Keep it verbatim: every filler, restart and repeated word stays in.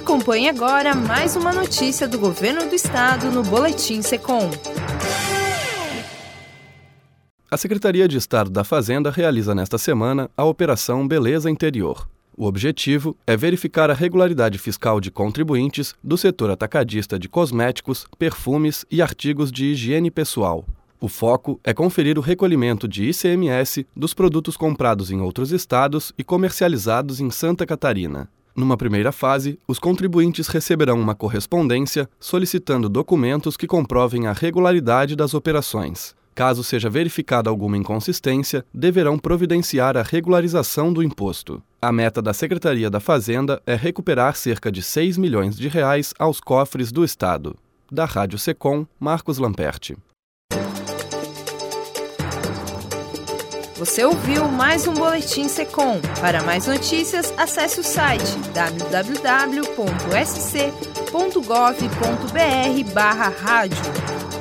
Acompanhe agora mais uma notícia do Governo do Estado no Boletim Secom. A Secretaria de Estado da Fazenda realiza nesta semana a Operação Beleza Interior. O objetivo é verificar a regularidade fiscal de contribuintes do setor atacadista de cosméticos, perfumes e artigos de higiene pessoal. O foco é conferir o recolhimento de I C M S dos produtos comprados em outros estados e comercializados em Santa Catarina. Numa primeira fase, os contribuintes receberão uma correspondência solicitando documentos que comprovem a regularidade das operações. Caso seja verificada alguma inconsistência, deverão providenciar a regularização do imposto. A meta da Secretaria da Fazenda é recuperar cerca de seis milhões de reais aos cofres do Estado. Da Rádio Secom, Marcos Lamperti. Você ouviu mais um Boletim Secom. Para mais notícias, acesse o site w w w ponto s c ponto gov ponto b r barra rádio.